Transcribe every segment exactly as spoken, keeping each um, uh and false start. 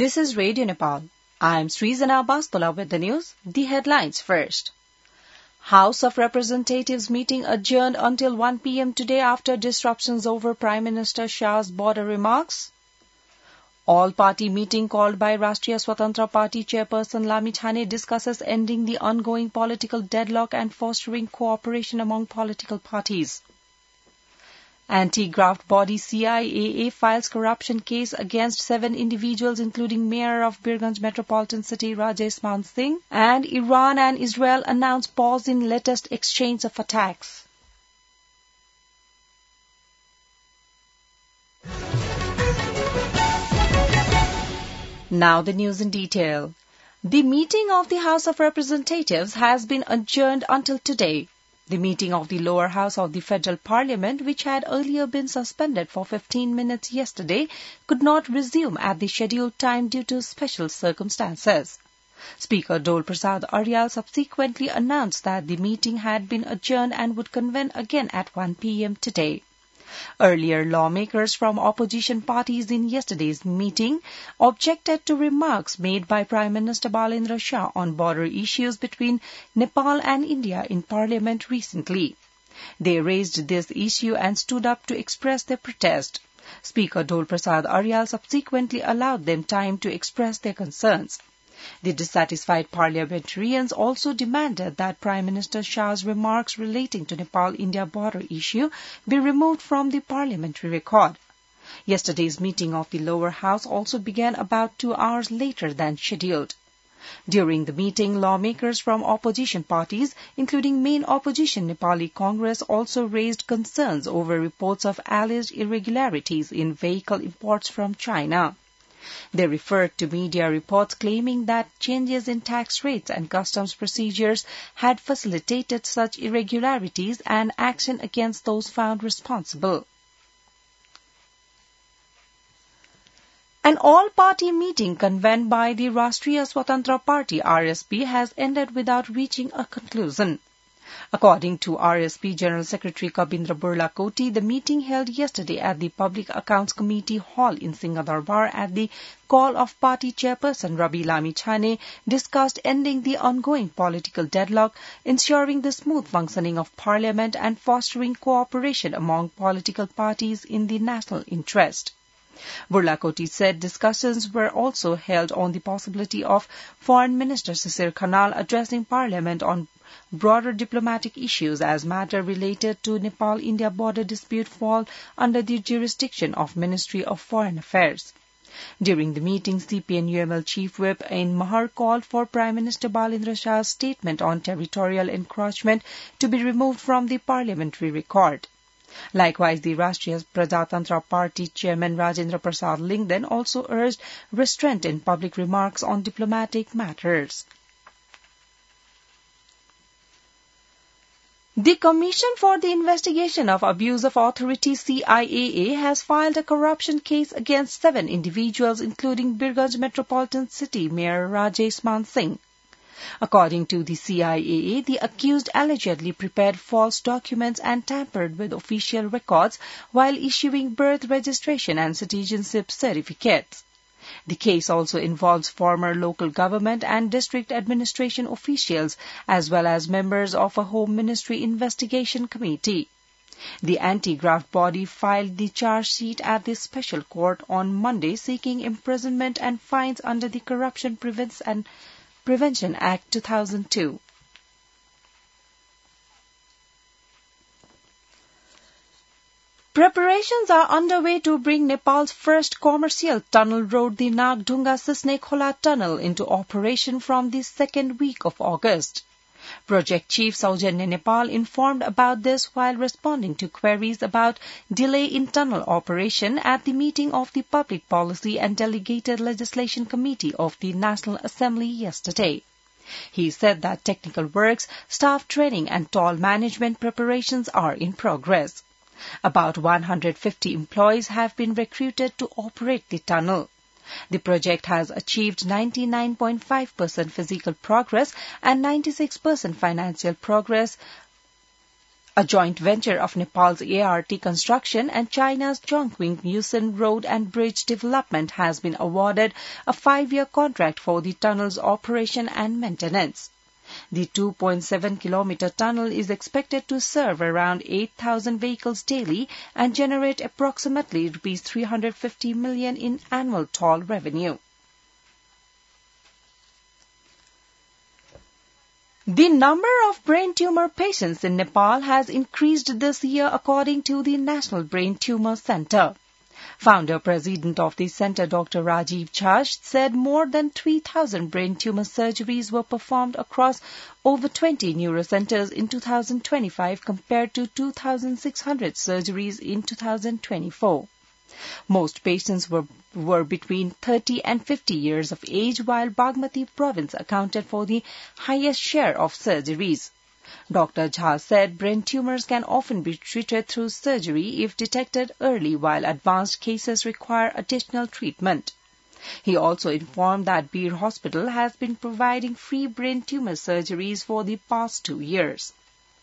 This is Radio Nepal. I am Srizana Bastola with the news. The headlines first. House of Representatives meeting adjourned until one p m today after disruptions over Prime Minister Shah's border remarks. All-party meeting called by Rashtriya Swatantra Party chairperson Lami Chhane discusses ending the ongoing political deadlock and fostering cooperation among political parties. Anti-graft body C I A A files corruption case against seven individuals including Mayor of Birganj Metropolitan City Rajesh Man Singh, and Iran and Israel announce pause in latest exchange of attacks. Now the news in detail. The meeting of the House of Representatives has been adjourned until today. The meeting of the lower house of the Federal Parliament, which had earlier been suspended for fifteen minutes yesterday, could not resume at the scheduled time due to special circumstances. Speaker Dole Prasad Aryal subsequently announced that the meeting had been adjourned and would convene again at one p m today. Earlier, lawmakers from opposition parties in yesterday's meeting objected to remarks made by Prime Minister Balendra Shah on border issues between Nepal and India in Parliament recently. They raised this issue and stood up to express their protest. Speaker Dole Prasad Aryal subsequently allowed them time to express their concerns. The dissatisfied parliamentarians also demanded that Prime Minister Shah's remarks relating to Nepal-India border issue be removed from the parliamentary record. Yesterday's meeting of the lower house also began about two hours later than scheduled. During the meeting, lawmakers from opposition parties, including main opposition Nepali Congress, also raised concerns over reports of alleged irregularities in vehicle imports from China. They referred to media reports claiming that changes in tax rates and customs procedures had facilitated such irregularities and action against those found responsible. An all-party meeting convened by the Rashtriya Swatantra Party R S P has ended without reaching a conclusion. According to R S P General Secretary Kabindra Burlakoti, the meeting held yesterday at the Public Accounts Committee Hall in Singhadarbar at the call of party chairperson Rabi Lami Chhane discussed ending the ongoing political deadlock, ensuring the smooth functioning of Parliament and fostering cooperation among political parties in the national interest. Burlakoti said discussions were also held on the possibility of Foreign Minister Sisir Khanal addressing Parliament on broader diplomatic issues as matter related to Nepal-India border dispute fall under the jurisdiction of Ministry of Foreign Affairs. During the meeting, C P N U M L Chief Whip Ain Mahar called for Prime Minister Balendra Shah's statement on territorial encroachment to be removed from the parliamentary record. Likewise, the Rashtriya Prajatantra Party Chairman Rajendra Prasad Lingden also urged restraint in public remarks on diplomatic matters. The Commission for the Investigation of Abuse of Authority C I A A has filed a corruption case against seven individuals including Birganj Metropolitan City Mayor Rajesh Man Singh. According to the C I A A, the accused allegedly prepared false documents and tampered with official records while issuing birth registration and citizenship certificates. The case also involves former local government and district administration officials as well as members of a Home Ministry investigation committee. The anti-graft body filed the charge sheet at the special court on Monday seeking imprisonment and fines under the Corruption Prevents and Prevention Act two thousand two. Preparations are underway to bring Nepal's first commercial tunnel road, the Nagdunga-Sisne Khola Tunnel, into operation from the second week of August. Project Chief Saujanya Nepal informed about this while responding to queries about delay in tunnel operation at the meeting of the Public Policy and Delegated Legislation Committee of the National Assembly yesterday. He said that technical works, staff training and toll management preparations are in progress. About one hundred fifty employees have been recruited to operate the tunnel. The project has achieved ninety-nine point five percent physical progress and ninety-six percent financial progress A joint venture of Nepal's A R T Construction and China's Chongqing-Yusen Road and Bridge Development has been awarded a five-year contract for the tunnel's operation and maintenance. The two point seven kilometer tunnel is expected to serve around eight thousand vehicles daily and generate approximately rupees three hundred fifty million in annual toll revenue. The number of brain tumor patients in Nepal has increased this year according to the National Brain Tumor Center. Founder-president of the center, Doctor Rajiv Jha, said more than three thousand brain tumor surgeries were performed across over twenty neurocenters in two thousand twenty-five compared to two thousand six hundred surgeries in two thousand twenty-four. Most patients were, were between thirty and fifty years of age, while Bagmati province accounted for the highest share of surgeries. Doctor Jha said brain tumors can often be treated through surgery if detected early, while advanced cases require additional treatment. He also informed that Bir Hospital has been providing free brain tumor surgeries for the past two years.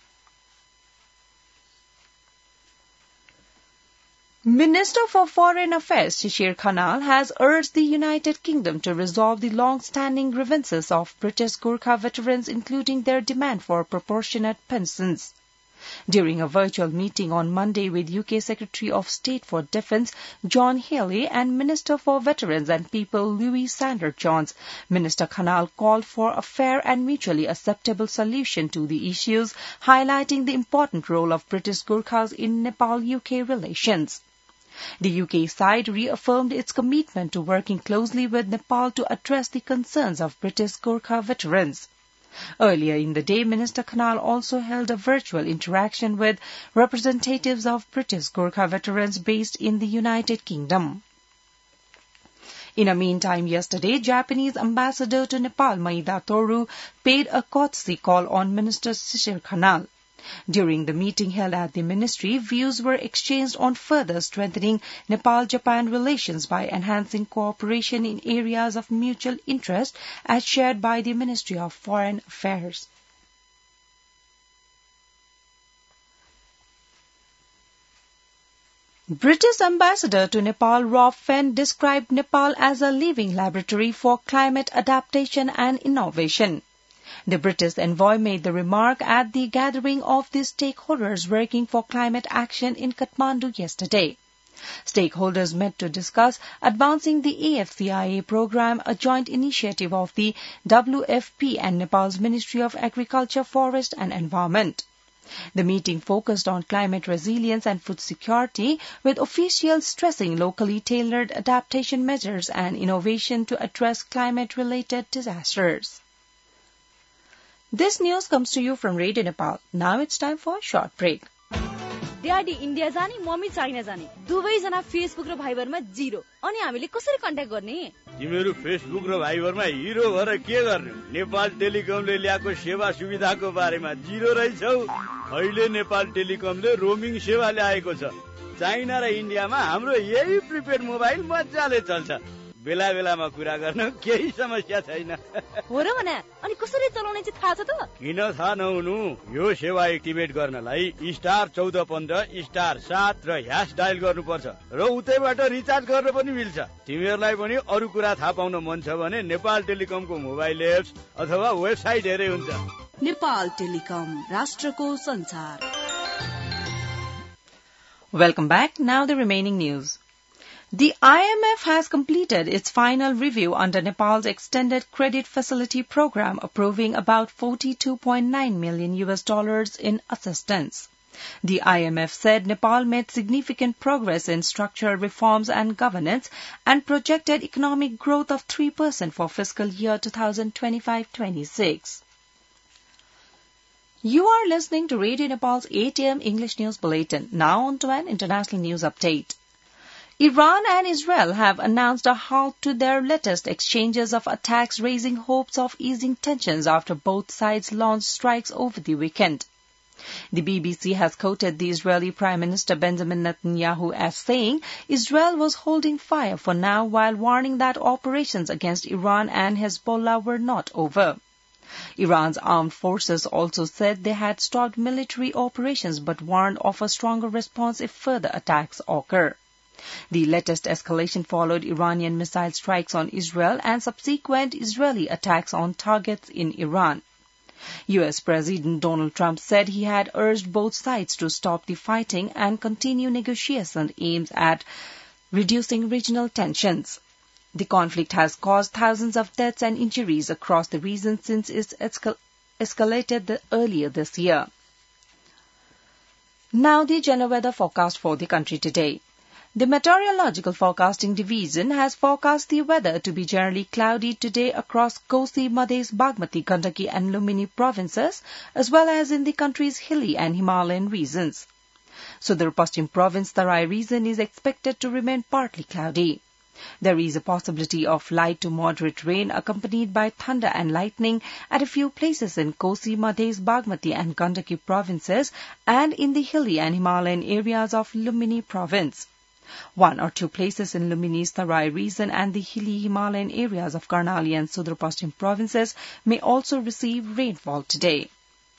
Minister for Foreign Affairs Shishir Khanal has urged the United Kingdom to resolve the long-standing grievances of British Gurkha veterans, including their demand for proportionate pensions. During a virtual meeting on Monday with U K Secretary of State for Defence John Healey and Minister for Veterans and People Louis Sanders-Jones, Minister Khanal called for a fair and mutually acceptable solution to the issues, highlighting the important role of British Gurkhas in Nepal-U K relations. The U K side reaffirmed its commitment to working closely with Nepal to address the concerns of British Gurkha veterans. Earlier in the day, Minister Khanal also held a virtual interaction with representatives of British Gurkha veterans based in the United Kingdom. In the meantime, yesterday, Japanese ambassador to Nepal, Maeda Toru, paid a courtesy call on Minister Shishir Khanal. During the meeting held at the ministry, views were exchanged on further strengthening Nepal-Japan relations by enhancing cooperation in areas of mutual interest as shared by the Ministry of Foreign Affairs. British ambassador to Nepal Rob Fenn described Nepal as a living laboratory for climate adaptation and innovation. The British envoy made the remark at the gathering of the stakeholders working for climate action in Kathmandu yesterday. Stakeholders met to discuss advancing the A F C I A program, a joint initiative of the W F P and Nepal's Ministry of Agriculture, Forest and Environment. The meeting focused on climate resilience and food security, with officials stressing locally tailored adaptation measures and innovation to address climate-related disasters. This news comes to you from Radio Nepal. Now it's time for a short break. Daddy India जाने mummy China जाने दुवैजना Facebook र भाइबरमा zero अनि हामीले कसरी contact गर्ने तिमीहरू Facebook र भाइबरमा हिरो भएर के गर्ने नेपाल टेलिकमले ल्याएको सेवा सुविधाको बारेमा जिरो रहेछौ अहिले नेपाल टेलिकमले रोमिङ सेवा ल्याएको छ चाइना र इन्डियामा हाम्रो यही प्रिपेड मोबाइल मजाले चल्छ बेला बेलामा कुरा गर्न केही समस्या छैन हो र भने अनि कसरी चलाउने चाहिँ थाहा छ त किन थाहा नहुनु यो सेवा एक्टिभेट गर्नलाई स्टार चौध पन्ध्र स्टार सात र ह्यास डायल गर्नुपर्छ र उतैबाट रिचार्ज गर्न पनि मिल्छ तिमीहरूलाई पनि अरू कुरा थाहा पाउन मन छ भने नेपाल टेलिकमको मोबाइल एप्स अथवा वेबसाइट हेरे हुन्छ नेपाल टेलिकम राष्ट्रको संचार Welcome back. Now the remaining news. The I M F has completed its final review under Nepal's extended credit facility program, approving about forty-two point nine million U S dollars in assistance. The I M F said Nepal made significant progress in structural reforms and governance and projected economic growth of three percent for fiscal year twenty twenty-five twenty-six. You are listening to Radio Nepal's eight a m English News Bulletin. Now on to an international news update. Iran and Israel have announced a halt to their latest exchanges of attacks, raising hopes of easing tensions after both sides launched strikes over the weekend. The B B C has quoted the Israeli Prime Minister Benjamin Netanyahu as saying Israel was holding fire for now, while warning that operations against Iran and Hezbollah were not over. Iran's armed forces also said they had stopped military operations but warned of a stronger response if further attacks occur. The latest escalation followed Iranian missile strikes on Israel and subsequent Israeli attacks on targets in Iran. U S President Donald Trump said he had urged both sides to stop the fighting and continue negotiations aimed at reducing regional tensions. The conflict has caused thousands of deaths and injuries across the region since it escal- escalated the earlier this year. Now the general weather forecast for the country today. The Meteorological Forecasting Division has forecast the weather to be generally cloudy today across Kosi, Madhya, Bagmati, Gandaki and Lumini provinces, as well as in the country's hilly and Himalayan regions. Sudar Paschim Province, Tarai region is expected to remain partly cloudy. There is a possibility of light to moderate rain accompanied by thunder and lightning at a few places in Kosi, Madhya, Bagmati and Gandaki provinces and in the hilly and Himalayan areas of Lumini province. One or two places in Lumini's Tarai region and the hilly Himalayan areas of Karnali and Sudar Paschim provinces may also receive rainfall today.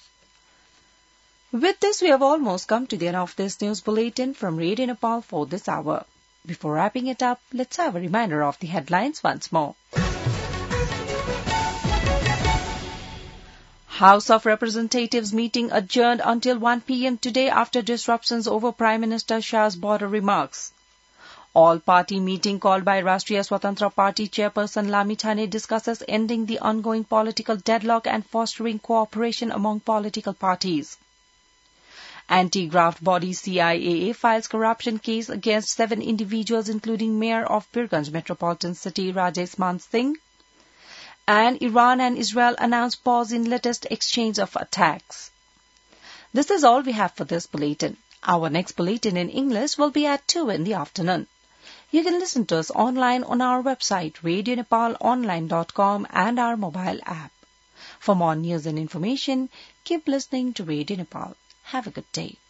With this, we have almost come to the end of this news bulletin from Radio Nepal for this hour. Before wrapping it up, let's have a reminder of the headlines once more. House of Representatives meeting adjourned until one p.m. today after disruptions over Prime Minister Shah's border remarks. All-party meeting called by Rashtriya Swatantra Party chairperson Lamithane discusses ending the ongoing political deadlock and fostering cooperation among political parties. Anti-graft body C I A A files corruption case against seven individuals including Mayor of Birganj Metropolitan City Rajesh Man Singh. And Iran and Israel announce pause in latest exchange of attacks. This is all we have for this bulletin. Our next bulletin in English will be at two in the afternoon. You can listen to us online on our website radio nepal online dot com and our mobile app. For more news and information, keep listening to Radio Nepal. Have a good day.